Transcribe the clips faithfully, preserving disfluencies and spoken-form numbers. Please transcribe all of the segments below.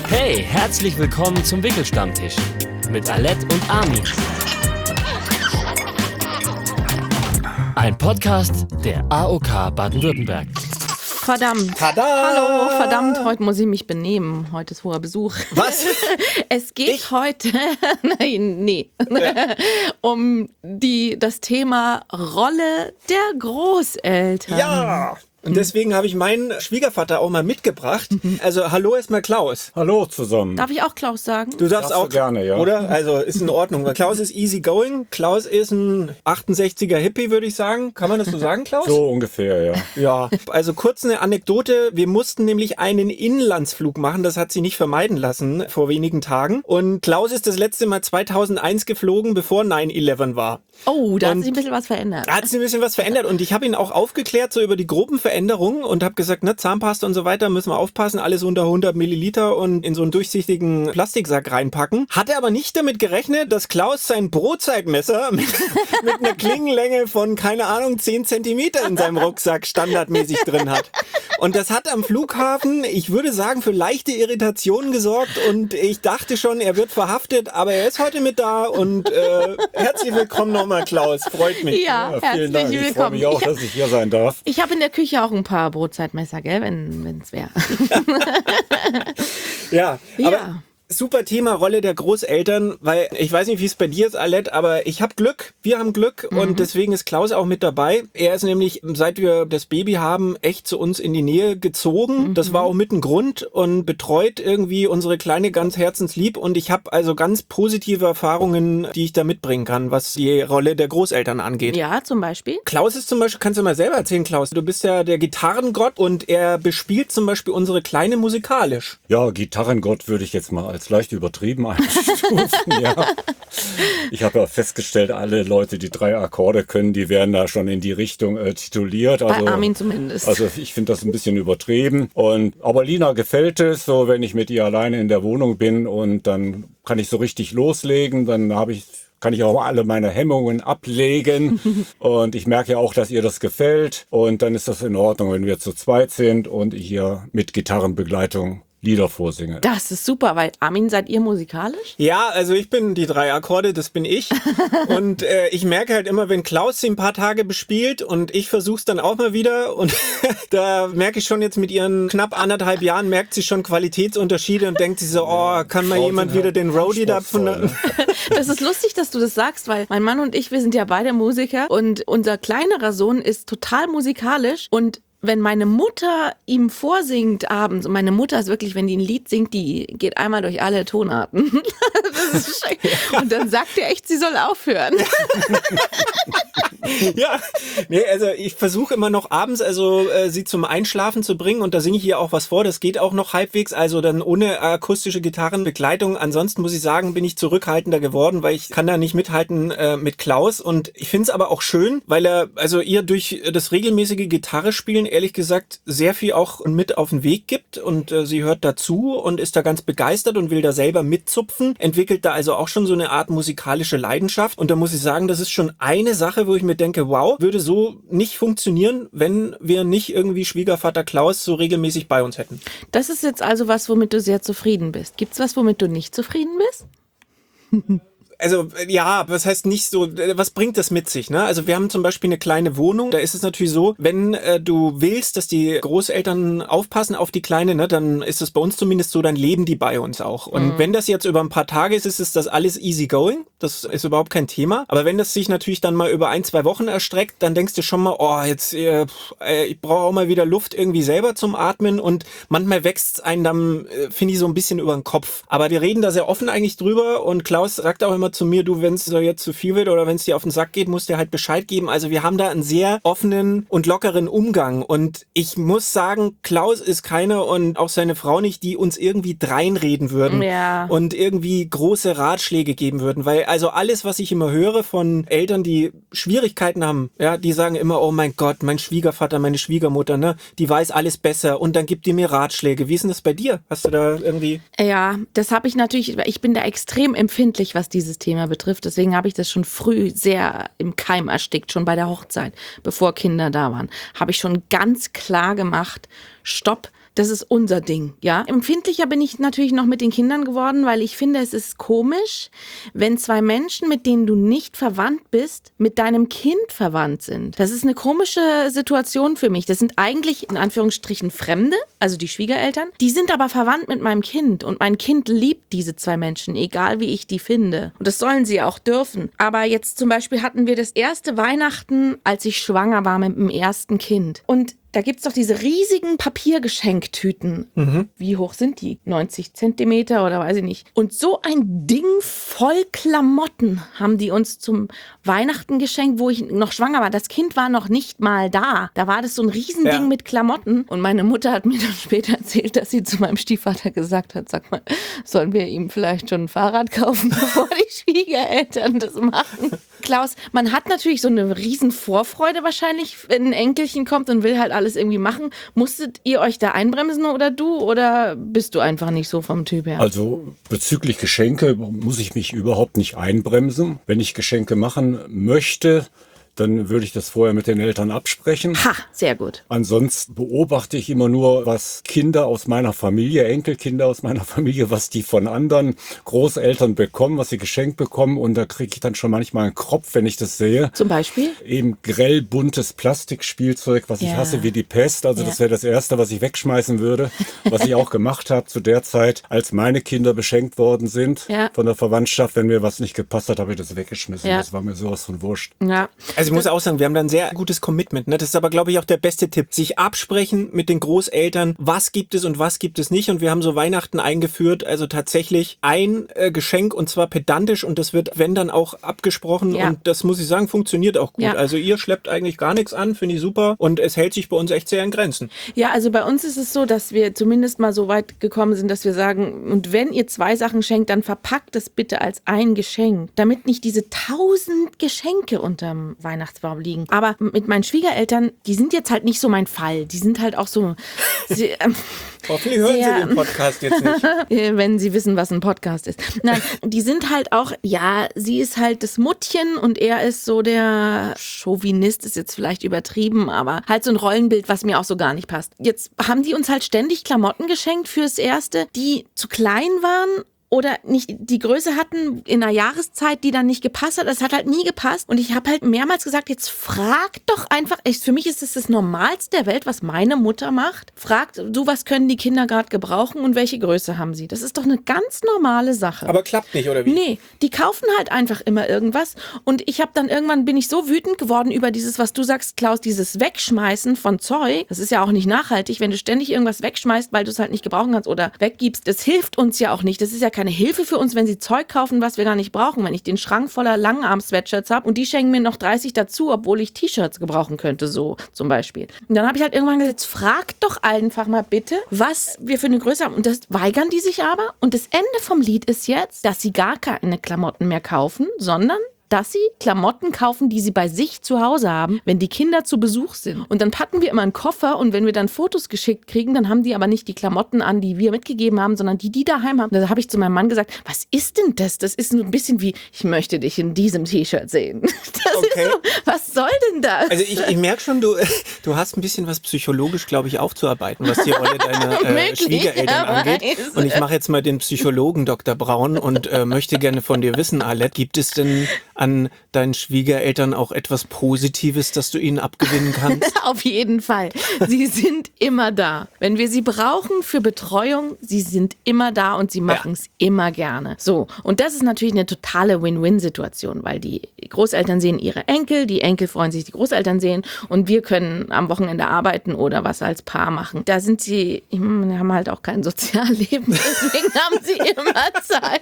Hey, herzlich willkommen zum Wickelstammtisch mit Alette und Armin. Ein Podcast der A O K Baden-Württemberg. Verdammt. Tada! Hallo, verdammt, heute muss ich mich benehmen. Heute ist hoher Besuch. Was? Es geht Ich? heute nein, nee, Ja. um die, das Thema Rolle der Großeltern. Ja! Und deswegen habe ich meinen Schwiegervater auch mal mitgebracht. Also hallo erstmal Klaus. Hallo zusammen. Darf ich auch Klaus sagen? Du darfst Darfst du auch gerne, ja. Oder? Also ist in Ordnung. Weil Klaus ist easy going. Klaus ist ein achtundsechziger Hippie, würde ich sagen. Kann man das so sagen, Klaus? So ungefähr, ja. Ja, also kurz eine Anekdote. Wir mussten nämlich einen Inlandsflug machen. Das hat sie nicht vermeiden lassen vor wenigen Tagen. Und Klaus ist das letzte Mal zweitausendeins geflogen, bevor neun elf war. Oh, da hat Und sich ein bisschen was verändert. Da hat sich ein bisschen was verändert und ich habe ihn auch aufgeklärt so über die groben Veränderungen und habe gesagt, ne, Zahnpasta und so weiter müssen wir aufpassen, alles unter hundert Milliliter und in so einen durchsichtigen Plastiksack reinpacken. Hatte aber nicht damit gerechnet, dass Klaus sein Brotzeitmesser mit, mit einer Klingenlänge von, keine Ahnung, zehn Zentimeter in seinem Rucksack standardmäßig drin hat. Und das hat am Flughafen, ich würde sagen, für leichte Irritationen gesorgt und ich dachte schon, er wird verhaftet, aber er ist heute mit da und äh, herzlich willkommen nochmal, Klaus. Freut mich. Ja, Ja, vielen herzlich Dank. Ich freue willkommen. mich auch, dass ich hier sein darf. Ich habe in der Küche auch ein paar Brotzeitmesser, gell, wenn es wäre. Ja, aber Ja. super Thema Rolle der Großeltern, weil ich weiß nicht, wie es bei dir ist, Alette, aber ich habe Glück, wir haben Glück und deswegen ist Klaus auch mit dabei. Er ist nämlich, seit wir das Baby haben, echt zu uns in die Nähe gezogen. Das war auch mit ein Grund und betreut irgendwie unsere Kleine ganz herzenslieb und ich habe also ganz positive Erfahrungen, die ich da mitbringen kann, was die Rolle der Großeltern angeht. Ja, zum Beispiel. Klaus ist zum Beispiel, kannst du mal selber erzählen, Klaus, du bist ja der Gitarrengott und er bespielt zum Beispiel unsere Kleine musikalisch. Ja, Gitarrengott würde ich jetzt mal als leicht übertrieben einstufen, ja. Ich habe ja festgestellt, alle Leute, die drei Akkorde können, die werden da schon in die Richtung äh, tituliert. Also, Bei Armin zumindest. Also ich finde das ein bisschen übertrieben. Und aber Lina gefällt es, so wenn ich mit ihr alleine in der Wohnung bin und dann kann ich so richtig loslegen, dann habe ich kann ich auch alle meine Hemmungen ablegen und ich merke ja auch, dass ihr das gefällt und dann ist das in Ordnung, wenn wir zu zweit sind und ich hier mit Gitarrenbegleitung Lieder vorsinge. Das ist super, weil Armin, seid ihr musikalisch? Ja, also ich bin die drei Akkorde, das bin ich. Und äh, ich merke halt immer, wenn Klaus sie ein paar Tage bespielt und ich versuch's dann auch mal wieder und da merke ich schon jetzt mit ihren knapp anderthalb Jahren, merkt sie schon Qualitätsunterschiede und denkt sie so, oh, kann mal Frauen jemand sind wieder halt den Roadie da von anspruchsvoll, der... ne? Das ist lustig, dass du das sagst, weil mein Mann und ich, wir sind ja beide Musiker und unser kleinerer Sohn ist total musikalisch und wenn meine Mutter ihm vorsingt abends, und meine Mutter ist wirklich, wenn die ein Lied singt, die geht einmal durch alle Tonarten. Das ist schrecklich. Und dann sagt er echt, sie soll aufhören. Ja, nee, also ich versuche immer noch abends also äh, sie zum Einschlafen zu bringen und da singe ich ihr auch was vor, das geht auch noch halbwegs, also dann ohne akustische Gitarrenbegleitung. Ansonsten muss ich sagen, bin ich zurückhaltender geworden, weil ich kann da nicht mithalten äh, mit Klaus und ich finde es aber auch schön, weil er also ihr durch das regelmäßige Gitarre spielen ehrlich gesagt sehr viel auch mit auf den Weg gibt und äh, sie hört dazu und ist da ganz begeistert und will da selber mitzupfen, entwickelt da also auch schon so eine Art musikalische Leidenschaft und da muss ich sagen, das ist schon eine Sache, wo ich mir denke, wow, würde so nicht funktionieren, wenn wir nicht irgendwie Schwiegervater Klaus so regelmäßig bei uns hätten. Das ist jetzt also was, womit du sehr zufrieden bist. Gibt's was, womit du nicht zufrieden bist? Also ja, was heißt nicht so, was bringt das mit sich, ne? Also wir haben zum Beispiel eine kleine Wohnung, da ist es natürlich so, wenn äh, du willst, dass die Großeltern aufpassen auf die Kleine, ne, dann ist es bei uns zumindest so, dann leben die bei uns auch. Und mhm. wenn das jetzt über ein paar Tage ist, ist es das alles easy going, das ist überhaupt kein Thema. Aber wenn das sich natürlich dann mal über ein, zwei Wochen erstreckt, dann denkst du schon mal, oh, jetzt, äh, ich brauche auch mal wieder Luft irgendwie selber zum Atmen und manchmal wächst einen dann, äh, finde ich, so ein bisschen über den Kopf. Aber wir reden da sehr offen eigentlich drüber und Klaus sagt auch immer zu mir, du, wenn es so jetzt zu viel wird oder wenn es dir auf den Sack geht, musst du halt Bescheid geben. Also wir haben da einen sehr offenen und lockeren Umgang und ich muss sagen, Klaus ist keiner und auch seine Frau nicht, die uns irgendwie dreinreden würden Ja. und irgendwie große Ratschläge geben würden, weil also alles, was ich immer höre von Eltern, die Schwierigkeiten haben, ja, die sagen immer, oh mein Gott, mein Schwiegervater, meine Schwiegermutter, ne, die weiß alles besser und dann gibt die mir Ratschläge. Wie ist denn das bei dir? Hast du da irgendwie... Ja, das habe ich natürlich, ich bin da extrem empfindlich, was dieses Thema betrifft. Deswegen habe ich das schon früh sehr im Keim erstickt, schon bei der Hochzeit, bevor Kinder da waren. Habe ich schon ganz klar gemacht, stopp, Das ist unser Ding, ja. Empfindlicher bin ich natürlich noch mit den Kindern geworden, weil ich finde, es ist komisch, wenn zwei Menschen, mit denen du nicht verwandt bist, mit deinem Kind verwandt sind. Das ist eine komische Situation für mich. Das sind eigentlich in Anführungsstrichen Fremde, also die Schwiegereltern. Die sind aber verwandt mit meinem Kind und mein Kind liebt diese zwei Menschen, egal wie ich die finde. Und das sollen sie auch dürfen. Aber jetzt zum Beispiel hatten wir das erste Weihnachten, als ich schwanger war mit dem ersten Kind. Und da gibt's doch diese riesigen Papiergeschenktüten. Mhm. Wie hoch sind die? neunzig Zentimeter oder weiß ich nicht. Und so ein Ding voll Klamotten haben die uns zum Weihnachten geschenkt, wo ich noch schwanger war. Das Kind war noch nicht mal da. Da war das so ein Riesending ja. mit Klamotten. Und meine Mutter hat mir dann später erzählt, dass sie zu meinem Stiefvater gesagt hat, sag mal, sollen wir ihm vielleicht schon ein Fahrrad kaufen, bevor die Schwiegereltern das machen? Klaus, man hat natürlich so eine riesen Vorfreude wahrscheinlich, wenn ein Enkelchen kommt und will halt alles irgendwie machen. Musstet ihr euch da einbremsen oder du? Oder bist du einfach nicht so vom Typ her? Also bezüglich Geschenke muss ich mich überhaupt nicht einbremsen. Wenn ich Geschenke machen möchte, dann würde ich das vorher mit den Eltern absprechen. Ha, sehr gut. Ansonsten beobachte ich immer nur, was Kinder aus meiner Familie, Enkelkinder aus meiner Familie, was die von anderen Großeltern bekommen, was sie geschenkt bekommen. Und da kriege ich dann schon manchmal einen Kropf, wenn ich das sehe. Zum Beispiel? Eben grell buntes Plastikspielzeug, was ja. ich hasse wie die Pest. Also ja. das wäre das Erste, was ich wegschmeißen würde. Was ich auch gemacht habe zu der Zeit, als meine Kinder beschenkt worden sind ja. von der Verwandtschaft. Wenn mir was nicht gepasst hat, habe ich das weggeschmissen. Ja. Das war mir sowas von wurscht. Ja. Also ich muss auch sagen, wir haben da ein sehr gutes Commitment. Ne? Das ist aber, glaube ich, auch der beste Tipp. Sich absprechen mit den Großeltern, was gibt es und was gibt es nicht. Und wir haben so Weihnachten eingeführt, also tatsächlich ein äh, Geschenk und zwar pedantisch und das wird, wenn dann auch abgesprochen ja. und das muss ich sagen, funktioniert auch gut. Ja. Also ihr schleppt eigentlich gar nichts an, finde ich super und es hält sich bei uns echt sehr in Grenzen. Ja, also bei uns ist es so, dass wir zumindest mal so weit gekommen sind, dass wir sagen, und wenn ihr zwei Sachen schenkt, dann verpackt es bitte als ein Geschenk, damit nicht diese tausend Geschenke unterm Weihnachtsbaum liegen. Aber mit meinen Schwiegereltern, die sind jetzt halt nicht so mein Fall. Die sind halt auch so... Sie, ähm, Hoffentlich hören sehr, Sie den Podcast jetzt nicht. Wenn Sie wissen, was ein Podcast ist. Nein, die sind halt auch, ja, sie ist halt das Muttchen und er ist so der Chauvinist, ist jetzt vielleicht übertrieben, aber halt so ein Rollenbild, was mir auch so gar nicht passt. Jetzt haben die uns halt ständig Klamotten geschenkt fürs Erste, die zu klein waren oder nicht die Größe hatten in einer Jahreszeit, die dann nicht gepasst hat. Das hat halt nie gepasst. Und ich habe halt mehrmals gesagt, jetzt frag doch einfach, echt, für mich ist es das Normalste der Welt, was meine Mutter macht. Fragt, du, was können die Kinder gerade gebrauchen und welche Größe haben sie? Das ist doch eine ganz normale Sache. Aber klappt nicht, oder wie? Nee, die kaufen halt einfach immer irgendwas. Und ich habe dann irgendwann, bin ich so wütend geworden über dieses, was du sagst, Klaus, dieses Wegschmeißen von Zeug. Das ist ja auch nicht nachhaltig, wenn du ständig irgendwas wegschmeißt, weil du es halt nicht gebrauchen kannst oder weggibst. Das hilft uns ja auch nicht. Das ist ja keine Hilfe für uns, wenn sie Zeug kaufen, was wir gar nicht brauchen. Wenn ich den Schrank voller Langarm-Sweatshirts habe und die schenken mir noch dreißig dazu, obwohl ich T-Shirts gebrauchen könnte, so zum Beispiel. Und dann habe ich halt irgendwann gesagt, fragt doch einfach mal bitte, was wir für eine Größe haben. Und das weigern die sich aber. Und das Ende vom Lied ist jetzt, dass sie gar keine Klamotten mehr kaufen, sondern dass sie Klamotten kaufen, die sie bei sich zu Hause haben, wenn die Kinder zu Besuch sind. Und dann packen wir immer einen Koffer und wenn wir dann Fotos geschickt kriegen, dann haben die aber nicht die Klamotten an, die wir mitgegeben haben, sondern die, die daheim haben. Da habe ich zu meinem Mann gesagt, was ist denn das? Das ist ein bisschen wie, ich möchte dich in diesem T-Shirt sehen. Das okay. ist so, was soll denn das? Also ich, ich merke schon, du, du hast ein bisschen was psychologisch, glaube ich, aufzuarbeiten, was die Rolle deiner äh, Schwiegereltern angeht. Und ich mache jetzt mal den Psychologen Doktor Braun und äh, möchte gerne von dir wissen, Arlette, gibt es denn an deinen Schwiegereltern auch etwas Positives, das du ihnen abgewinnen kannst? Auf jeden Fall. Sie sind immer da. Wenn wir sie brauchen für Betreuung, sie sind immer da und sie machen es ja. immer gerne. So, und das ist natürlich eine totale Win-Win-Situation, weil die Großeltern sehen ihre Enkel, die Enkel freuen sich, die Großeltern sehen und wir können am Wochenende arbeiten oder was als Paar machen. Da sind sie, haben halt auch kein Sozialleben, deswegen haben sie immer Zeit.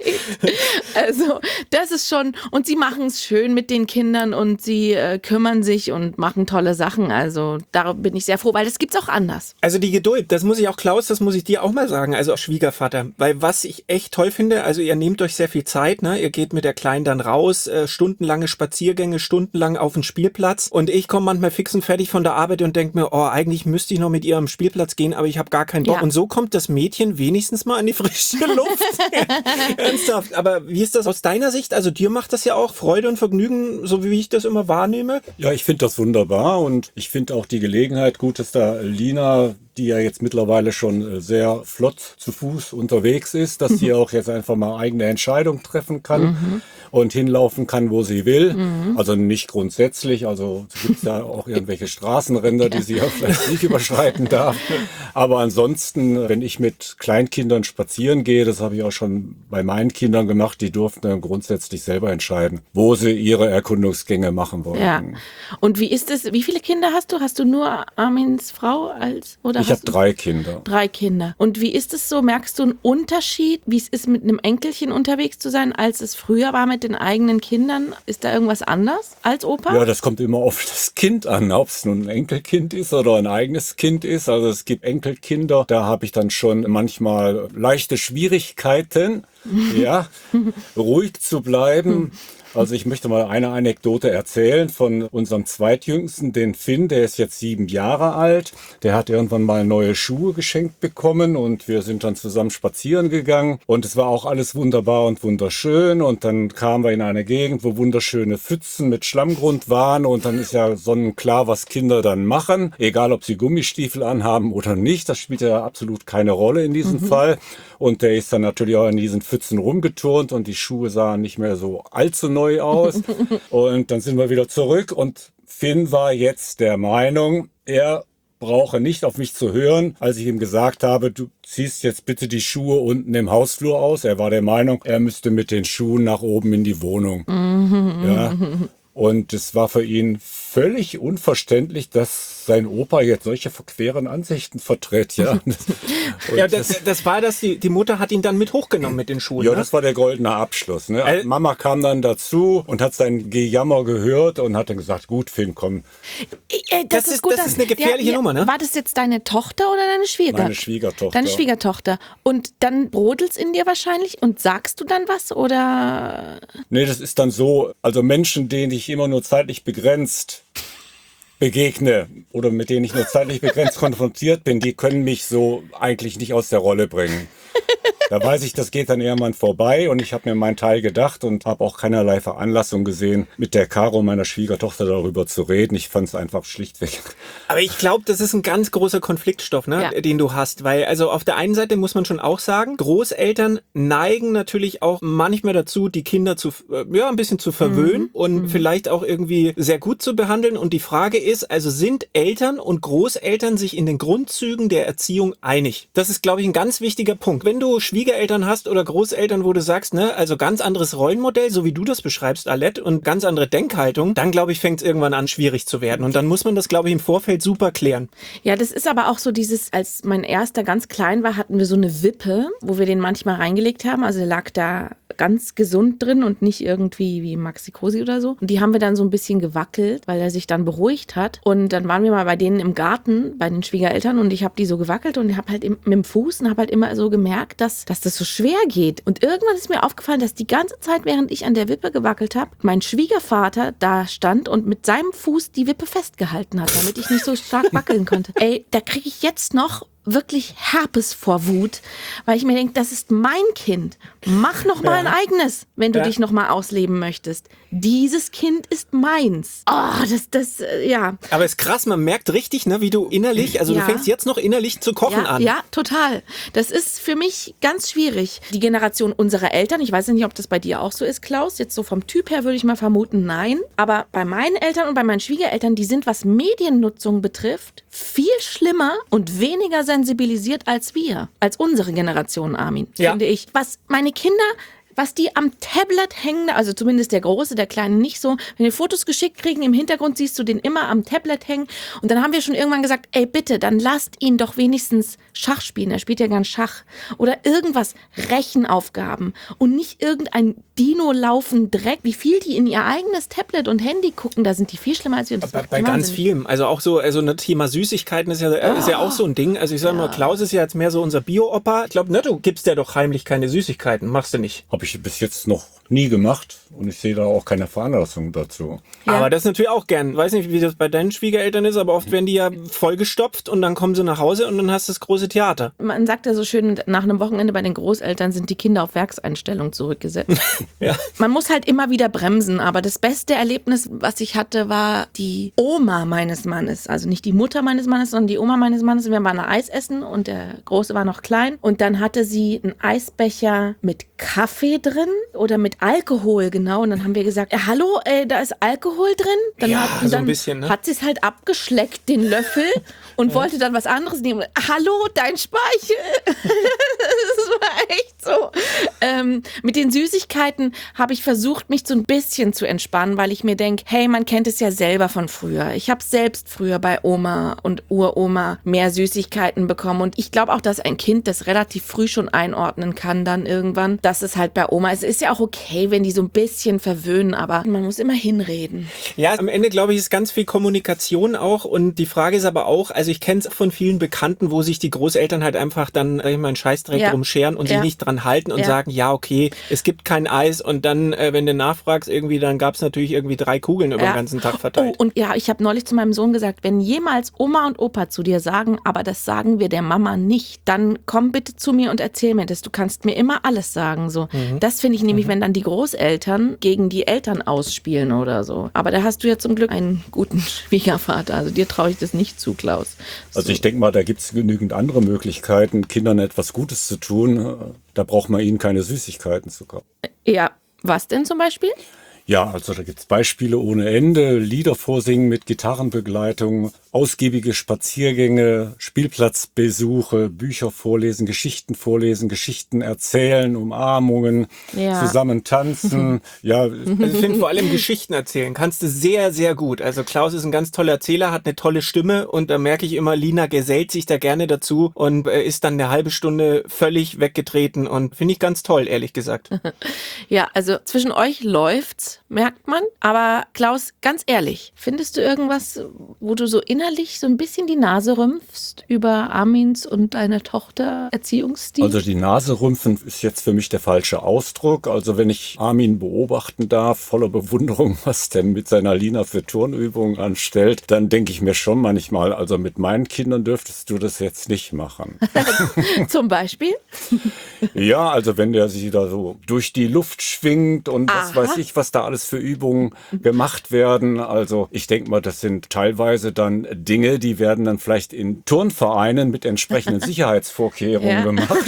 Also, das ist schon, und sie machen es schön mit den Kindern und sie äh, kümmern sich und machen tolle Sachen. Also da bin ich sehr froh, weil das gibt's auch anders. Also die Geduld, das muss ich auch, Klaus, das muss ich dir auch mal sagen, also auch Schwiegervater. Weil was ich echt toll finde, also ihr nehmt euch sehr viel Zeit, ne? Ihr geht mit der Kleinen dann raus, äh, stundenlange Spaziergänge, stundenlang auf den Spielplatz und ich komme manchmal fix und fertig von der Arbeit und denke mir, oh, eigentlich müsste ich noch mit ihr am Spielplatz gehen, aber ich habe gar keinen Bock. Ja. Und so kommt das Mädchen wenigstens mal an die frische Luft. Ernsthaft. Aber wie ist das aus deiner Sicht? Also dir macht das ja auch Freude und Vergnügen, so wie ich das immer wahrnehme? Ja, ich finde das wunderbar und ich finde auch die Gelegenheit gut, dass da Lina die ja jetzt mittlerweile schon sehr flott zu Fuß unterwegs ist, dass sie auch jetzt einfach mal eigene Entscheidungen treffen kann mhm. und hinlaufen kann, wo sie will. Mhm. Also nicht grundsätzlich, also es gibt ja auch irgendwelche Straßenränder, die sie ja vielleicht nicht überschreiten darf. Aber ansonsten, wenn ich mit Kleinkindern spazieren gehe, das habe ich auch schon bei meinen Kindern gemacht, die durften dann grundsätzlich selber entscheiden, wo sie ihre Erkundungsgänge machen wollen. Ja. Und wie ist es, wie viele Kinder hast du? Hast du nur Armins Frau als oder Ich habe drei Kinder. Drei Kinder. Und wie ist es so? Merkst du einen Unterschied, wie es ist, mit einem Enkelchen unterwegs zu sein, als es früher war mit den eigenen Kindern? Ist da irgendwas anders als Opa? Ja, das kommt immer auf das Kind an, ob es nun ein Enkelkind ist oder ein eigenes Kind ist. Also es gibt Enkelkinder, da habe ich dann schon manchmal leichte Schwierigkeiten, ja, ruhig zu bleiben. Also ich möchte mal eine Anekdote erzählen von unserem Zweitjüngsten, den Finn, der ist jetzt sieben Jahre alt. Der hat irgendwann mal neue Schuhe geschenkt bekommen und wir sind dann zusammen spazieren gegangen und es war auch alles wunderbar und wunderschön und dann kamen wir in eine Gegend, wo wunderschöne Pfützen mit Schlammgrund waren und dann ist ja sonnenklar, was Kinder dann machen, egal ob sie Gummistiefel anhaben oder nicht, das spielt ja absolut keine Rolle in diesem mhm. Fall und der ist dann natürlich auch in diesen Pfützen rumgeturnt und die Schuhe sahen nicht mehr so allzu neu aus und dann sind wir wieder zurück und Finn war jetzt der Meinung, er brauche nicht auf mich zu hören, als ich ihm gesagt habe, du ziehst jetzt bitte die Schuhe unten im Hausflur aus. Er war der Meinung, er müsste mit den Schuhen nach oben in die Wohnung. Ja. Und es war für ihn völlig unverständlich, dass sein Opa jetzt solche verqueren Ansichten vertritt. Ja, ja das, das war das, die, die Mutter hat ihn dann mit hochgenommen mit den Schuhen. Ja, ne? Das war der goldene Abschluss. Ne? Also, Mama kam dann dazu und hat sein Gejammer gehört und hat dann gesagt, gut, Finn, komm. Äh, das, das, ist, gut, das ist eine gefährliche ja, Nummer, ne? War das jetzt deine Tochter oder deine Schwiegertochter? Meine Schwiegertochter. Deine Schwiegertochter. Und dann brodelt's in dir wahrscheinlich und sagst du dann was oder? Nee, das ist dann so, also Menschen, denen ich immer nur zeitlich begrenzt begegne oder mit denen ich nur zeitlich begrenzt konfrontiert bin, die können mich so eigentlich nicht aus der Rolle bringen. Da weiß ich, das geht dann irgendwann vorbei und ich habe mir meinen Teil gedacht und habe auch keinerlei Veranlassung gesehen, mit der Caro, meiner Schwiegertochter, darüber zu reden. Ich fand es einfach schlichtweg. Aber ich glaube, das ist ein ganz großer Konfliktstoff, ne, ja. den du hast. Weil also auf der einen Seite muss man schon auch sagen, Großeltern neigen natürlich auch manchmal dazu, die Kinder zu ja ein bisschen zu verwöhnen mhm. und mhm. vielleicht auch irgendwie sehr gut zu behandeln. Und die Frage ist, also sind Eltern und Großeltern sich in den Grundzügen der Erziehung einig? Das ist, glaube ich, ein ganz wichtiger Punkt. Wenn du Schwiegereltern hast oder Großeltern, wo du sagst, ne, also ganz anderes Rollenmodell, so wie du das beschreibst, Alette, und ganz andere Denkhaltung, dann, glaube ich, fängt es irgendwann an, schwierig zu werden. Und dann muss man das, glaube ich, im Vorfeld super klären. Ja, das ist aber auch so dieses, als mein erster ganz klein war, hatten wir so eine Wippe, wo wir den manchmal reingelegt haben. Also der lag da ganz gesund drin und nicht irgendwie wie Maxi Cosi oder so. Und die haben wir dann so ein bisschen gewackelt, weil er sich dann beruhigt hat. Und dann waren wir mal bei denen im Garten, bei den Schwiegereltern, und ich habe die so gewackelt und ich habe halt im, mit dem Fuß und habe halt immer so gemerkt, dass, dass das so schwer geht. Und irgendwann ist mir aufgefallen, dass die ganze Zeit, während ich an der Wippe gewackelt habe, mein Schwiegervater da stand und mit seinem Fuß die Wippe festgehalten hat, damit ich nicht so stark wackeln konnte. Ey, da kriege ich jetzt noch wirklich Herpes vor Wut, weil ich mir denke, das ist mein Kind. Mach noch mal ja. ein eigenes, wenn du ja. dich noch mal ausleben möchtest. Dieses Kind ist meins. Oh, das, das, äh, ja. Aber es ist krass, man merkt richtig, ne, wie du innerlich, also ja. du fängst jetzt noch innerlich zu kochen ja, an. Ja, total. Das ist für mich ganz schwierig. Die Generation unserer Eltern, ich weiß nicht, ob das bei dir auch so ist, Klaus, jetzt so vom Typ her würde ich mal vermuten, nein. Aber bei meinen Eltern und bei meinen Schwiegereltern, die sind, was Mediennutzung betrifft, viel schlimmer und weniger sensibilisiert als wir, als unsere Generation, Armin, ja. finde ich. Was meine Kinder, was die am Tablet hängen, also zumindest der Große, der Kleine nicht so, wenn wir Fotos geschickt kriegen, im Hintergrund siehst du den immer am Tablet hängen und dann haben wir schon irgendwann gesagt, ey bitte, dann lasst ihn doch wenigstens Schach spielen, er spielt ja gern Schach oder irgendwas, Rechenaufgaben und nicht irgendein Dino-Laufen Dreck, wie viel die in ihr eigenes Tablet und Handy gucken, da sind die viel schlimmer als wir. Das bei bei ganz vielen, also auch so, also ein Thema Süßigkeiten ist ja, oh. ist ja auch so ein Ding, also ich sag ja. mal, Klaus ist ja jetzt mehr so unser Bio-Opa, ich glaube, ne, du gibst ja doch heimlich keine Süßigkeiten, machst du nicht. Hab ich ich bis jetzt noch nie gemacht und ich sehe da auch keine Veranlassung dazu. Ja. Aber das natürlich auch gern. Weiß nicht, wie das bei deinen Schwiegereltern ist, aber oft werden die ja vollgestopft und dann kommen sie nach Hause und dann hast du das große Theater. Man sagt ja so schön, nach einem Wochenende bei den Großeltern sind die Kinder auf Werkseinstellung zurückgesetzt. Ja. Man muss halt immer wieder bremsen, aber das beste Erlebnis, was ich hatte, war die Oma meines Mannes. Also nicht die Mutter meines Mannes, sondern die Oma meines Mannes. Wir waren Eis essen und der Große war noch klein und dann hatte sie einen Eisbecher mit Kaffee drin oder mit Alkohol, genau. Und dann haben wir gesagt, äh, hallo, äh, da ist Alkohol drin. Dann Ja, hat, so dann ein bisschen, ne? hat sie es halt abgeschleckt, den Löffel, und wollte dann was anderes nehmen. Hallo, dein Speichel. Das war echt so. Ähm, mit den Süßigkeiten habe ich versucht, mich so ein bisschen zu entspannen, weil ich mir denke, hey, man kennt es ja selber von früher. Ich habe selbst früher bei Oma und Uroma mehr Süßigkeiten bekommen. Und ich glaube auch, dass ein Kind das relativ früh schon einordnen kann dann irgendwann, dass es halt bei Oma ist. Es ist ja auch okay, wenn die so ein bisschen verwöhnen, aber man muss immer hinreden. Ja, am Ende glaube ich, ist ganz viel Kommunikation auch und die Frage ist aber auch, also ich kenne es von vielen Bekannten, wo sich die Großeltern halt einfach dann sag ich mal einen Scheißdreck Ja. drum scheren und Ja. sich nicht dran halten und Ja. sagen, ja okay, es gibt kein Eis und dann, äh, wenn du nachfragst, irgendwie, dann gab es natürlich irgendwie drei Kugeln über Ja. den ganzen Tag Oh, verteilt. und ja, ich habe neulich zu meinem Sohn gesagt, wenn jemals Oma und Opa zu dir sagen, aber das sagen wir der Mama nicht, dann komm bitte zu mir und erzähl mir das. Du kannst mir immer alles sagen. So. Mhm. Das finde ich nämlich, wenn dann die Großeltern gegen die Eltern ausspielen oder so. Aber da hast du ja zum Glück einen guten Schwiegervater. Also dir traue ich das nicht zu, Klaus. So. Also ich denke mal, da gibt es genügend andere Möglichkeiten, Kindern etwas Gutes zu tun. Da braucht man ihnen keine Süßigkeiten zu kaufen. Ja, was denn zum Beispiel? Ja, also da gibt's Beispiele ohne Ende. Lieder vorsingen mit Gitarrenbegleitung, ausgiebige Spaziergänge, Spielplatzbesuche, Bücher vorlesen, Geschichten vorlesen, Geschichten erzählen, Umarmungen, Ja. zusammen tanzen. Ja, Also ich finde vor allem Geschichten erzählen kannst du sehr, sehr gut. Also Klaus ist ein ganz toller Erzähler, hat eine tolle Stimme und da merke ich immer, Lina gesellt sich da gerne dazu und äh, ist dann eine halbe Stunde völlig weggetreten und finde ich ganz toll, ehrlich gesagt. Ja, also zwischen euch läuft's, merkt man. Aber Klaus, ganz ehrlich, findest du irgendwas, wo du so innerlich so ein bisschen die Nase rümpfst über Armins und deiner Tochter Erziehungsstil? also die Nase rümpfen ist jetzt für mich der falsche Ausdruck. Also wenn ich Armin beobachten darf, voller Bewunderung, was der mit seiner Lina für Turnübungen anstellt, dann denke ich mir schon manchmal, also mit meinen Kindern dürftest du das jetzt nicht machen. Zum Beispiel? Ja, also wenn der sich da so durch die Luft schwingt und was Aha. weiß ich, was da alles für Übungen gemacht werden. Also ich denke mal, das sind teilweise dann Dinge, die werden dann vielleicht in Turnvereinen mit entsprechenden Sicherheitsvorkehrungen Ja. gemacht.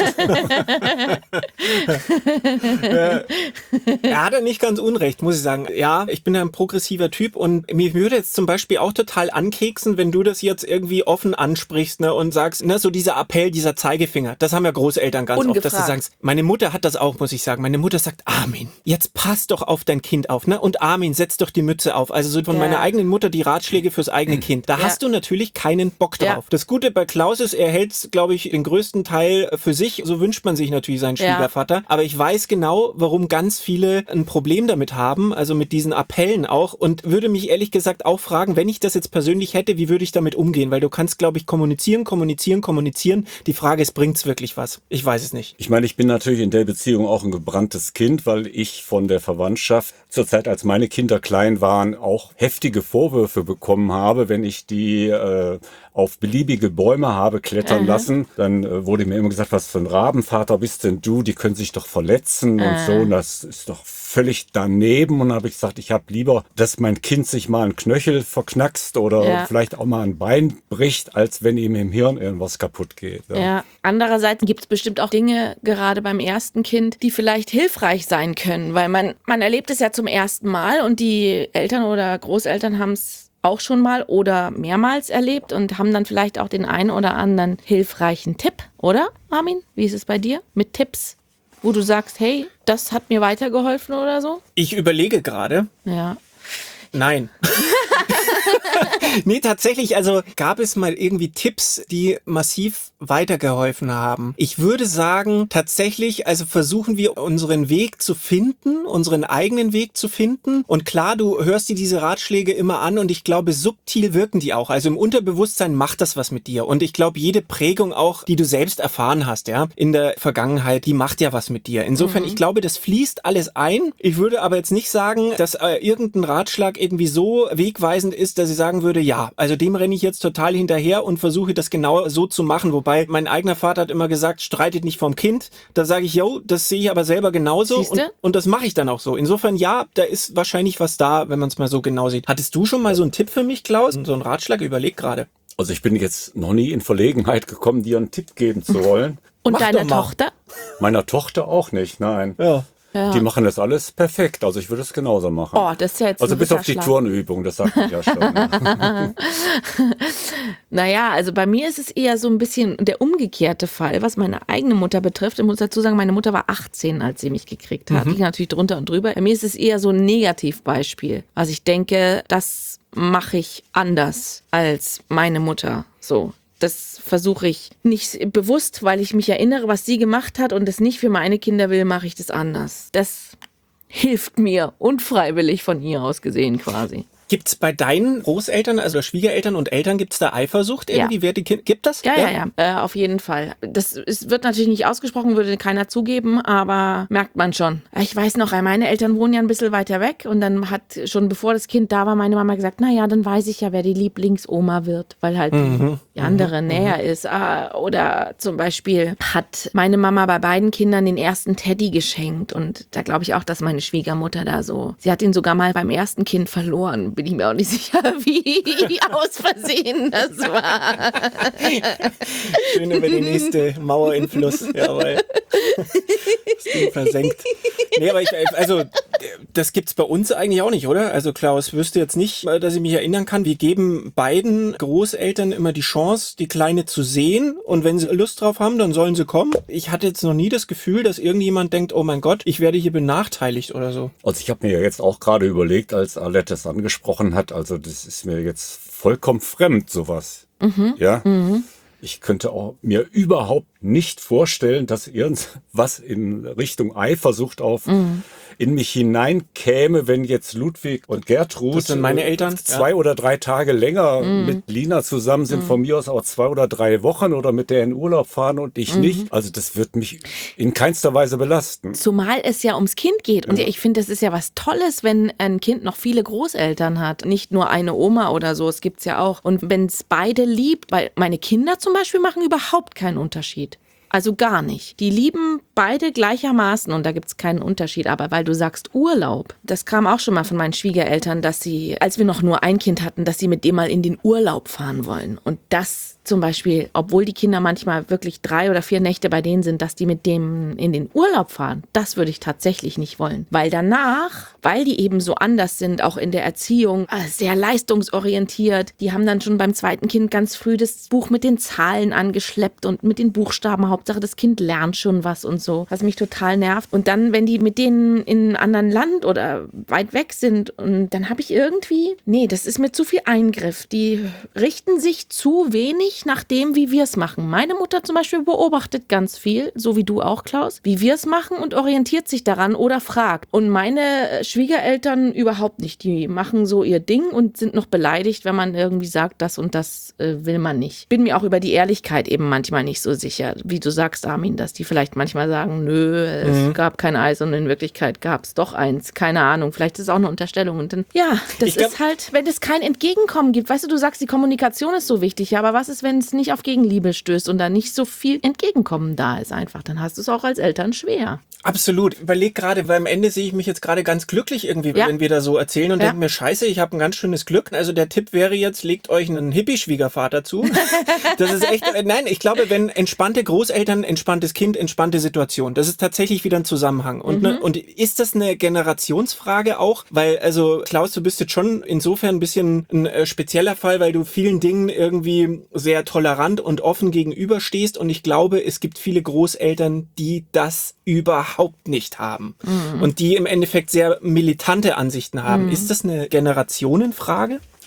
Er hat ja nicht ganz unrecht, muss ich sagen. Ja, ich bin ein progressiver Typ und mir würde jetzt zum Beispiel auch total ankeksen, wenn du das jetzt irgendwie offen ansprichst, ne, und sagst, ne, so dieser Appell, dieser Zeigefinger, das haben ja Großeltern ganz oft, dass du Ungefragt. sagst, meine Mutter hat das auch, muss ich sagen. Meine Mutter sagt, Armin, jetzt pass doch auf dein Kind auf, ne, und Armin, setz doch die Mütze auf. Also so von Ja. meiner eigenen Mutter die Ratschläge fürs eigene Kind. Da Ja. hast du natürlich keinen Bock drauf. Ja. Das Gute bei Klaus ist, er hält, glaube ich, den größten Teil für sich. So wünscht man sich natürlich seinen Ja. Schwiegervater. Aber ich weiß genau, warum ganz viele ein Problem damit haben, also mit diesen Appellen auch, und würde mich ehrlich gesagt auch fragen, wenn ich das jetzt persönlich hätte, wie würde ich damit umgehen? Weil du kannst, glaube ich, kommunizieren, kommunizieren, kommunizieren. Die Frage ist, bringt's wirklich was? Ich weiß es nicht. Ich meine, ich bin natürlich in der Beziehung auch ein gebranntes Kind, weil ich von der Verwandtschaft zur Zeit, als meine Kinder klein waren, auch heftige Vorwürfe bekommen habe, wenn ich die äh, auf beliebige Bäume habe klettern Aha. lassen. Dann äh, wurde mir immer gesagt, was für ein Rabenvater bist denn du? Die können sich doch verletzen und so. Und das ist doch völlig daneben. Und dann habe ich gesagt, ich habe lieber, dass mein Kind sich mal einen Knöchel verknackst oder Ja. vielleicht auch mal ein Bein bricht, als wenn ihm im Hirn irgendwas kaputt geht. Ja. Ja. Andererseits gibt es bestimmt auch Dinge, gerade beim ersten Kind, die vielleicht hilfreich sein können, weil man, man erlebt es ja zum ersten Mal und die Eltern oder Großeltern haben es auch schon mal oder mehrmals erlebt und haben dann vielleicht auch den einen oder anderen hilfreichen Tipp, oder, Armin? Wie ist es bei dir mit Tipps, wo du sagst, hey, das hat mir weitergeholfen oder so? Ich überlege gerade. Ja. Nein. Nee, tatsächlich, also gab es mal irgendwie Tipps, die massiv weitergeholfen haben. Ich würde sagen, tatsächlich, also versuchen wir unseren Weg zu finden, unseren eigenen Weg zu finden. Und klar, du hörst dir diese Ratschläge immer an und ich glaube, subtil wirken die auch. Also im Unterbewusstsein macht das was mit dir. Und ich glaube, jede Prägung auch, die du selbst erfahren hast, ja, in der Vergangenheit, die macht ja was mit dir. Insofern, mhm. ich glaube, das fließt alles ein. Ich würde aber jetzt nicht sagen, dass äh, irgendein Ratschlag irgendwie so wegweisend ist, dass ich sagen würde, ja, also dem renne ich jetzt total hinterher und versuche das genau so zu machen. Wobei mein eigener Vater hat immer gesagt, streitet nicht vom Kind. Da sage ich, yo, das sehe ich aber selber genauso und, und das mache ich dann auch so. Insofern, ja, da ist wahrscheinlich was da, wenn man es mal so genau sieht. Hattest du schon mal so einen Tipp für mich, Klaus? So einen Ratschlag? Überleg gerade. Also ich bin jetzt noch nie in Verlegenheit gekommen, dir einen Tipp geben zu wollen. Und Mach deiner Tochter? Meiner Tochter auch nicht, nein. Ja. Ja. Die machen das alles perfekt, also ich würde es genauso machen. Oh, das ist ja jetzt Also bis auf die Turnübung, das sagt ich ja schon. Ne? Naja, also bei mir ist es eher so ein bisschen der umgekehrte Fall, was meine eigene Mutter betrifft. Ich muss dazu sagen, meine Mutter war achtzehn, als sie mich gekriegt hat. Mhm. Die ging natürlich drunter und drüber. Bei mir ist es eher so ein Negativbeispiel. Also ich denke, das mache ich anders als meine Mutter. So. Das versuche ich nicht bewusst, weil ich mich erinnere, was sie gemacht hat und es nicht für meine Kinder will, mache ich das anders. Das hilft mir unfreiwillig von ihr aus gesehen quasi. Gibt's bei deinen Großeltern, also Schwiegereltern und Eltern, gibt's da Eifersucht irgendwie? Ja. Wer die Kinder, gibt das? Ja, ja, ja, ja. Äh, auf jeden Fall. Das ist, wird natürlich nicht ausgesprochen, würde keiner zugeben, aber merkt man schon. Ich weiß noch, meine Eltern wohnen ja ein bisschen weiter weg und dann hat schon bevor das Kind da war, meine Mama gesagt, na ja, dann weiß ich ja, wer die Lieblingsoma wird, weil halt mhm. die andere mhm. näher ist. Oder zum Beispiel hat meine Mama bei beiden Kindern den ersten Teddy geschenkt und da glaube ich auch, dass meine Schwiegermutter da so, sie hat ihn sogar mal beim ersten Kind verloren. Bin ich mir auch nicht sicher, wie aus Versehen das war. Schön über die nächste Mauer in Fluss. Jawohl. Das Ding versenkt. Nee, aber ich, also, das gibt's bei uns eigentlich auch nicht, oder? Also Klaus, wüsste jetzt nicht, dass ich mich erinnern kann. Wir geben beiden Großeltern immer die Chance, die Kleine zu sehen. Und wenn sie Lust drauf haben, dann sollen sie kommen. Ich hatte jetzt noch nie das Gefühl, dass irgendjemand denkt, oh mein Gott, ich werde hier benachteiligt oder so. Also ich habe mir jetzt auch gerade überlegt, als Alette es angesprochen hat, also das ist mir jetzt vollkommen fremd, sowas. Mhm. Ja. Mhm. Ich könnte auch mir überhaupt nicht vorstellen, dass irgendwas in Richtung Eifersucht auf mhm. in mich hineinkäme, wenn jetzt Ludwig und Gertrud, das sind meine Eltern, zwei ja. oder drei Tage länger mhm. mit Lina zusammen sind, mhm. von mir aus auch zwei oder drei Wochen oder mit der in Urlaub fahren und ich mhm. nicht. Also das wird mich in keinster Weise belasten. Zumal es ja ums Kind geht. Und ja. ich finde, das ist ja was Tolles, wenn ein Kind noch viele Großeltern hat. Nicht nur eine Oma oder so, es gibt's ja auch. Und wenn es beide liebt, weil meine Kinder zum Beispiel machen überhaupt keinen Unterschied. Also gar nicht. Die lieben beide gleichermaßen und da gibt's keinen Unterschied. Aber weil du sagst Urlaub, das kam auch schon mal von meinen Schwiegereltern, dass sie, als wir noch nur ein Kind hatten, dass sie mit dem mal in den Urlaub fahren wollen. Und das zum Beispiel, obwohl die Kinder manchmal wirklich drei oder vier Nächte bei denen sind, dass die mit dem in den Urlaub fahren, das würde ich tatsächlich nicht wollen. Weil danach, weil die eben so anders sind, auch in der Erziehung, sehr leistungsorientiert, die haben dann schon beim zweiten Kind ganz früh das Buch mit den Zahlen angeschleppt und mit den Buchstaben. Hauptsache, das Kind lernt schon was und so, was mich total nervt. Und dann, wenn die mit denen in einem anderen Land oder weit weg sind, und dann habe ich irgendwie, nee, das ist mir zu viel Eingriff. Die richten sich zu wenig nach dem, wie wir es machen. Meine Mutter zum Beispiel beobachtet ganz viel, so wie du auch, Klaus, wie wir es machen und orientiert sich daran oder fragt. Und meine Schwiegereltern überhaupt nicht. Die machen so ihr Ding und sind noch beleidigt, wenn man irgendwie sagt, das und das äh, will man nicht. Bin mir auch über die Ehrlichkeit eben manchmal nicht so sicher, wie du sagst, Armin, dass die vielleicht manchmal sagen, nö, es mhm. gab kein Eis und in Wirklichkeit gab es doch eins. Keine Ahnung, vielleicht ist es auch eine Unterstellung. Und dann, ja, das glaub, ist halt, wenn es kein Entgegenkommen gibt. Weißt du, du sagst, die Kommunikation ist so wichtig, ja, aber was ist, wenn es nicht auf Gegenliebe stößt und da nicht so viel Entgegenkommen da ist einfach? Dann hast du es auch als Eltern schwer. Absolut. Überleg gerade, weil am Ende sehe ich mich jetzt gerade ganz glücklich irgendwie, ja. wenn wir da so erzählen und ja. denke mir, scheiße, ich habe ein ganz schönes Glück. Also der Tipp wäre jetzt, legt euch einen Hippie-Schwiegervater zu. Das ist echt, nein, ich glaube, wenn entspannte Großeltern, entspanntes Kind, entspannte Situation, das ist tatsächlich wieder ein Zusammenhang. Und, mhm. ne, und ist das eine Generationsfrage auch? Weil, also Klaus, du bist jetzt schon insofern ein bisschen ein äh, spezieller Fall, weil du vielen Dingen irgendwie sehr tolerant und offen gegenüberstehst und ich glaube, es gibt viele Großeltern, die das überhaupt nicht haben mhm. und die im Endeffekt sehr militante Ansichten haben. Mhm. Ist das eine Generationenfrage?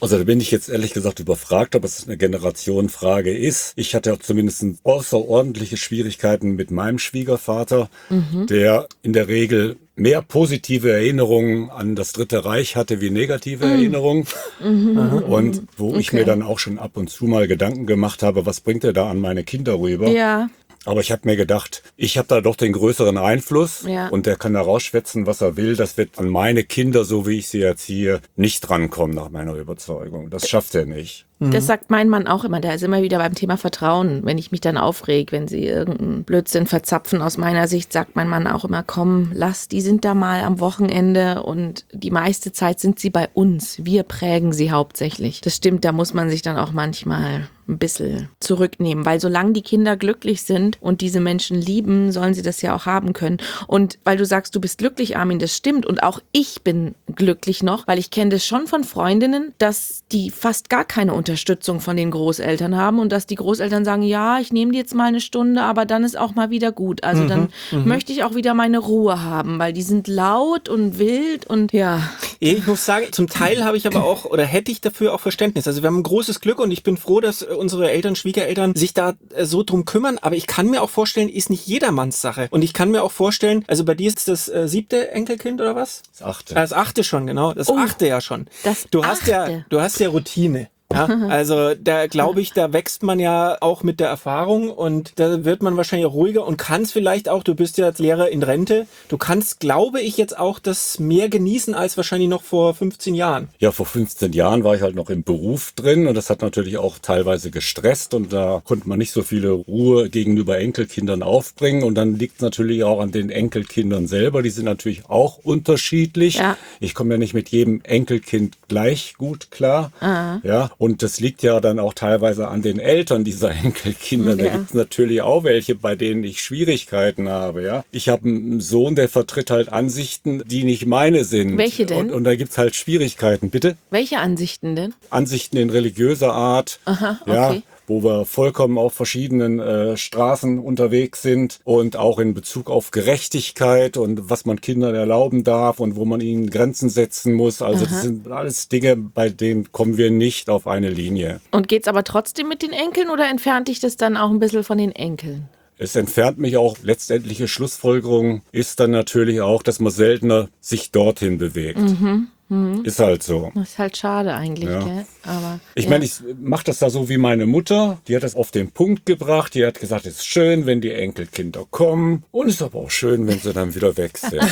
Also da bin ich jetzt ehrlich gesagt überfragt, ob es eine Generationenfrage ist. Ich hatte zumindest außerordentliche Schwierigkeiten mit meinem Schwiegervater, mhm. der in der Regel mehr positive Erinnerungen an das Dritte Reich hatte wie negative mhm. Erinnerungen. Mhm. Und wo okay. ich mir dann auch schon ab und zu mal Gedanken gemacht habe, was bringt er da an meine Kinder rüber? Ja. Aber ich habe mir gedacht, ich habe da doch den größeren Einfluss ja. und der kann da rausschwätzen, was er will. Das wird an meine Kinder, so wie ich sie erziehe, nicht drankommen nach meiner Überzeugung. Das schafft er nicht. Das sagt mein Mann auch immer, der ist immer wieder beim Thema Vertrauen. Wenn ich mich dann aufreg, wenn sie irgendeinen Blödsinn verzapfen, aus meiner Sicht sagt mein Mann auch immer, komm, lass, die sind da mal am Wochenende und die meiste Zeit sind sie bei uns. Wir prägen sie hauptsächlich. Das stimmt, da muss man sich dann auch manchmal ein bisschen zurücknehmen, weil solange die Kinder glücklich sind und diese Menschen lieben, sollen sie das ja auch haben können. Und weil du sagst, du bist glücklich, Armin, das stimmt und auch ich bin glücklich noch, weil ich kenne das schon von Freundinnen, dass die fast gar keine Unterstützung von den Großeltern haben und dass die Großeltern sagen, ja, ich nehme dir jetzt mal eine Stunde, aber dann ist auch mal wieder gut. Also mhm, dann mhm. möchte ich auch wieder meine Ruhe haben, weil die sind laut und wild und ja. Ich muss sagen, zum Teil habe ich aber auch oder hätte ich dafür auch Verständnis. Also wir haben ein großes Glück und ich bin froh, dass unsere Eltern, Schwiegereltern sich da so drum kümmern, aber ich kann mir auch vorstellen, ist nicht jedermanns Sache. Und ich kann mir auch vorstellen, also bei dir ist das äh, siebte Enkelkind oder was? Das achte. Das achte schon, genau. Das oh, achte ja schon. Das du hast achte. ja, du hast ja Routine. Ja, also da glaube ich, da wächst man ja auch mit der Erfahrung und da wird man wahrscheinlich auch ruhiger und kann es vielleicht auch, du bist ja als Lehrer in Rente, du kannst, glaube ich, jetzt auch das mehr genießen als wahrscheinlich noch vor fünfzehn Jahren. Ja, vor fünfzehn Jahren war ich halt noch im Beruf drin und das hat natürlich auch teilweise gestresst und da konnte man nicht so viele Ruhe gegenüber Enkelkindern aufbringen und dann liegt es natürlich auch an den Enkelkindern selber, die sind natürlich auch unterschiedlich. Ja. Ich komme ja nicht mit jedem Enkelkind gleich gut klar. Aha. Ja. Und das liegt ja dann auch teilweise an den Eltern dieser Enkelkinder. Ja. Da gibt es natürlich auch welche, bei denen ich Schwierigkeiten habe. Ja, ich habe einen Sohn, der vertritt halt Ansichten, die nicht meine sind. Welche denn? Und, und da gibt es halt Schwierigkeiten. Bitte? Welche Ansichten denn? Ansichten in religiöser Art. Aha, okay. Ja, wo wir vollkommen auf verschiedenen äh, Straßen unterwegs sind und auch in Bezug auf Gerechtigkeit und was man Kindern erlauben darf und wo man ihnen Grenzen setzen muss. Also Aha. das sind alles Dinge, bei denen kommen wir nicht auf eine Linie. Und geht's aber trotzdem mit den Enkeln oder entfernt dich das dann auch ein bisschen von den Enkeln? Es entfernt mich auch. Letztendliche Schlussfolgerung ist dann natürlich auch, dass man seltener sich dorthin bewegt. Mhm. Mhm. Ist halt so. Das ist halt schade eigentlich, ja. gell? Aber, ich ja. meine, ich mache das da so wie meine Mutter. Die hat das auf den Punkt gebracht. Die hat gesagt, es ist schön, wenn die Enkelkinder kommen. Und es ist aber auch schön, wenn sie dann wieder weg sind.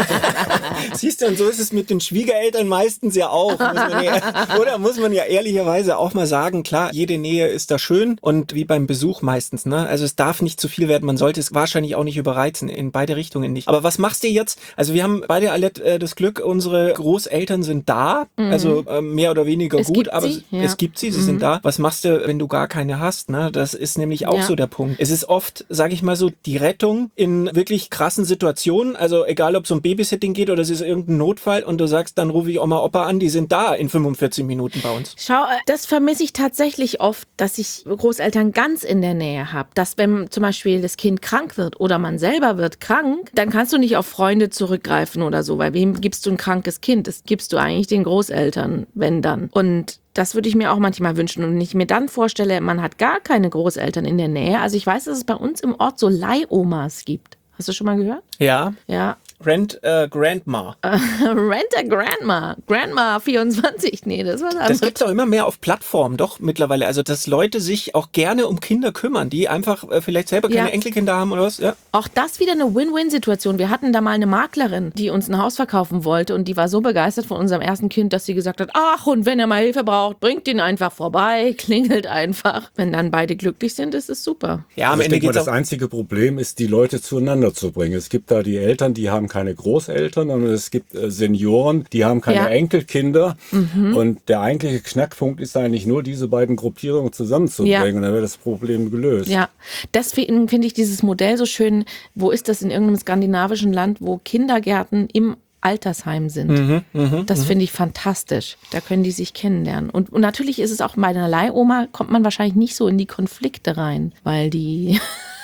Siehst du, und so ist es mit den Schwiegereltern meistens ja auch. Muss man ja, oder muss man ja ehrlicherweise auch mal sagen, klar, jede Nähe ist da schön. Und wie beim Besuch meistens, ne? Also es darf nicht zu viel werden. Man sollte es wahrscheinlich auch nicht überreizen. In beide Richtungen nicht. Aber was machst du jetzt? Also wir haben beide alle äh, das Glück, unsere Großeltern sind da, mhm. also äh, mehr oder weniger es gut, aber sie, ja. es gibt sie, sie mhm. sind da. Was machst du, wenn du gar keine hast? Ne? Das ist nämlich auch ja. so der Punkt. Es ist oft, sage ich mal so, die Rettung in wirklich krassen Situationen, also egal ob es um Babysitting geht oder es ist irgendein Notfall und du sagst, dann rufe ich Oma, Opa an, die sind da in fünfundvierzig Minuten bei uns. Schau, das vermisse ich tatsächlich oft, dass ich Großeltern ganz in der Nähe habe. Dass wenn zum Beispiel das Kind krank wird oder man selber wird krank, dann kannst du nicht auf Freunde zurückgreifen oder so, weil wem gibst du ein krankes Kind? Das gibst du eigentlich den Großeltern, wenn dann. Und das würde ich mir auch manchmal wünschen. Und wenn ich mir dann vorstelle, man hat gar keine Großeltern in der Nähe. Also ich weiß, dass es bei uns im Ort so Leihomas gibt. Hast du schon mal gehört? Ja. Ja. Rent a Grandma. Rent a Grandma. Grandma vierundzwanzig. Nee, das war das. Das gibt's auch immer mehr auf Plattformen, doch mittlerweile. Also, dass Leute sich auch gerne um Kinder kümmern, die einfach äh, vielleicht selber keine ja. Enkelkinder haben oder was. Ja. Auch das wieder eine Win-Win-Situation. Wir hatten da mal eine Maklerin, die uns ein Haus verkaufen wollte und die war so begeistert von unserem ersten Kind, dass sie gesagt hat, ach, und wenn er mal Hilfe braucht, bringt ihn einfach vorbei, klingelt einfach. Wenn dann beide glücklich sind, ist es super. Ja, am also Ende ich denke mal, das einzige Problem ist, die Leute zueinander zu bringen. Es gibt da die Eltern, die haben keine Großeltern und es gibt äh, Senioren, die haben keine ja. Enkelkinder. Mhm. Und der eigentliche Knackpunkt ist eigentlich nur, diese beiden Gruppierungen zusammenzubringen. Ja. Und dann wird das Problem gelöst. Ja, deswegen finde ich dieses Modell so schön. Wo ist das in irgendeinem skandinavischen Land, wo Kindergärten im Altersheim sind. Mhm, mh, das finde ich fantastisch. Da können die sich kennenlernen. Und, und natürlich ist es auch bei einer Leihoma, kommt man wahrscheinlich nicht so in die Konflikte rein, weil die...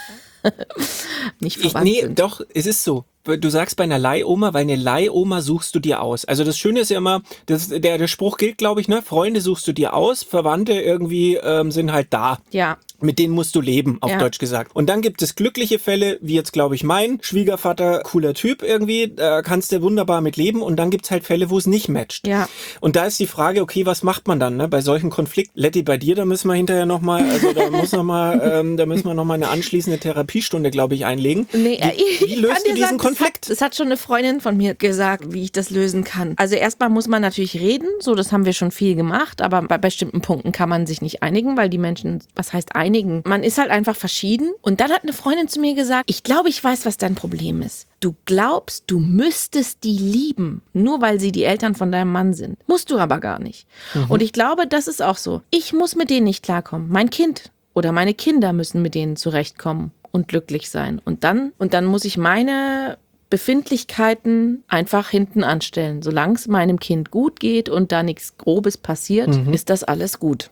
nicht Ich, verwandt nee, sind. doch, es ist so. Du sagst bei einer Leihoma, weil eine Leihoma suchst du dir aus. Also das Schöne ist ja immer, das, der, der Spruch gilt, glaube ich, ne? Freunde suchst du dir aus, Verwandte irgendwie ähm, sind halt da. Ja. Mit denen musst du leben, auf Ja. Deutsch gesagt. Und dann gibt es glückliche Fälle, wie jetzt, glaube ich, mein Schwiegervater, cooler Typ irgendwie, da kannst du wunderbar mit leben. Und dann gibt's halt Fälle, wo es nicht matcht. Ja. Und da ist die Frage, okay, was macht man dann, ne? Bei solchen Konflikten? Letty, bei dir, da müssen wir hinterher nochmal, also da muss noch mal, ähm, da müssen wir nochmal eine anschließende Therapiestunde, glaube ich, einlegen. Nee, wie, wie ich löst kann du dir diesen sagen, Konflikt? Das hat, das hat schon eine Freundin von mir gesagt, wie ich das lösen kann. Also erstmal muss man natürlich reden, so das haben wir schon viel gemacht, aber bei bestimmten Punkten kann man sich nicht einigen, weil die Menschen, was heißt einigen? Man ist halt einfach verschieden. Und dann hat eine Freundin zu mir gesagt, ich glaube, ich weiß, was dein Problem ist. Du glaubst, du müsstest die lieben, nur weil sie die Eltern von deinem Mann sind. Musst du aber gar nicht. Mhm. Und ich glaube, das ist auch so. Ich muss mit denen nicht klarkommen. Mein Kind oder meine Kinder müssen mit denen zurechtkommen und glücklich sein. Und dann, und dann muss ich meine Befindlichkeiten einfach hinten anstellen. Solange es meinem Kind gut geht und da nichts Grobes passiert, mhm. ist das alles gut.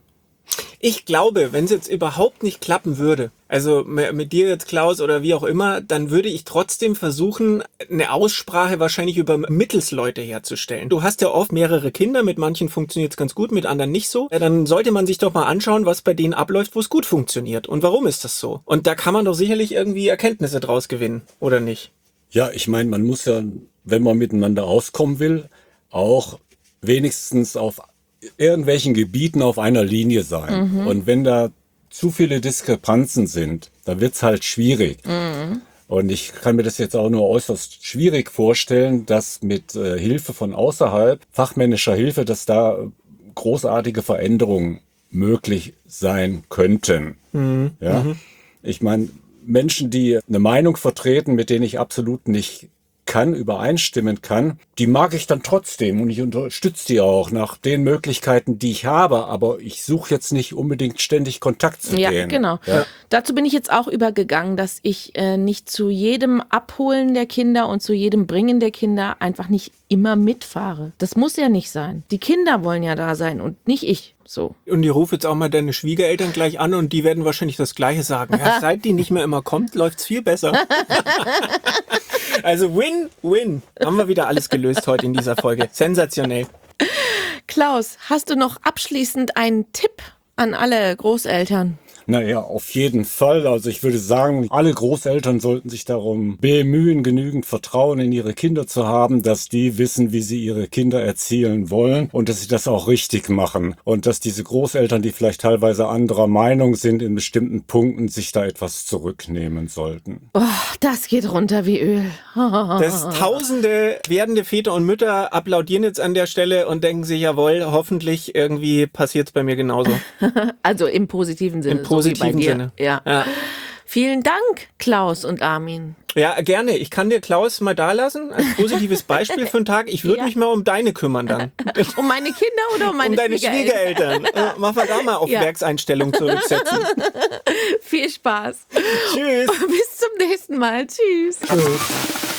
Ich glaube, wenn es jetzt überhaupt nicht klappen würde, also mit dir jetzt, Klaus, oder wie auch immer, dann würde ich trotzdem versuchen, eine Aussprache wahrscheinlich über Mittelsleute herzustellen. Du hast ja oft mehrere Kinder, mit manchen funktioniert es ganz gut, mit anderen nicht so. Ja, dann sollte man sich doch mal anschauen, was bei denen abläuft, wo es gut funktioniert. Und warum ist das so? Und da kann man doch sicherlich irgendwie Erkenntnisse draus gewinnen, oder nicht? Ja, ich meine, man muss ja, wenn man miteinander auskommen will, auch wenigstens auf irgendwelchen Gebieten auf einer Linie sein. Mhm. Und wenn da zu viele Diskrepanzen sind, dann wird's halt schwierig. Mhm. Und ich kann mir das jetzt auch nur äußerst schwierig vorstellen, dass mit äh, Hilfe von außerhalb, fachmännischer Hilfe, dass da großartige Veränderungen möglich sein könnten. Mhm. Ja? Mhm. Ich meine, Menschen, die eine Meinung vertreten, mit denen ich absolut nicht kann, übereinstimmen kann, die mag ich dann trotzdem und ich unterstütze die auch nach den Möglichkeiten, die ich habe, aber ich suche jetzt nicht unbedingt ständig Kontakt zu ja, denen. Genau. Ja, genau. Dazu bin ich jetzt auch übergegangen, dass ich äh, nicht zu jedem Abholen der Kinder und zu jedem Bringen der Kinder einfach nicht immer mitfahre. Das muss ja nicht sein. Die Kinder wollen ja da sein und nicht ich. So. Und ich rufe jetzt auch mal deine Schwiegereltern gleich an und die werden wahrscheinlich das Gleiche sagen. Ja, seit die nicht mehr immer kommt, läuft's viel besser. Also Win-Win. Haben wir wieder alles gelöst heute in dieser Folge. Sensationell. Klaus, hast du noch abschließend einen Tipp an alle Großeltern? Naja, auf jeden Fall. Also ich würde sagen, alle Großeltern sollten sich darum bemühen, genügend Vertrauen in ihre Kinder zu haben, dass die wissen, wie sie ihre Kinder erzielen wollen und dass sie das auch richtig machen. Und dass diese Großeltern, die vielleicht teilweise anderer Meinung sind in bestimmten Punkten, sich da etwas zurücknehmen sollten. Oh, das geht runter wie Öl. Das tausende werdende Väter und Mütter applaudieren jetzt an der Stelle und denken sich, jawohl, hoffentlich irgendwie passiert es bei mir genauso. Also im positiven Sinne. Im positiven so wie bei dir. Sinne. Ja. Ja. Vielen Dank, Klaus und Armin. Ja, gerne. Ich kann dir Klaus mal da lassen, als positives Beispiel für einen Tag. Ich würde Ja. mich mal um deine kümmern dann. Um meine Kinder oder um meine um deine Schwiegereltern? Schwiegereltern. Äh, Mach mal da mal auf Ja. Werkseinstellung zurücksetzen. Viel Spaß. Tschüss. Bis zum nächsten Mal. Tschüss. Tschüss.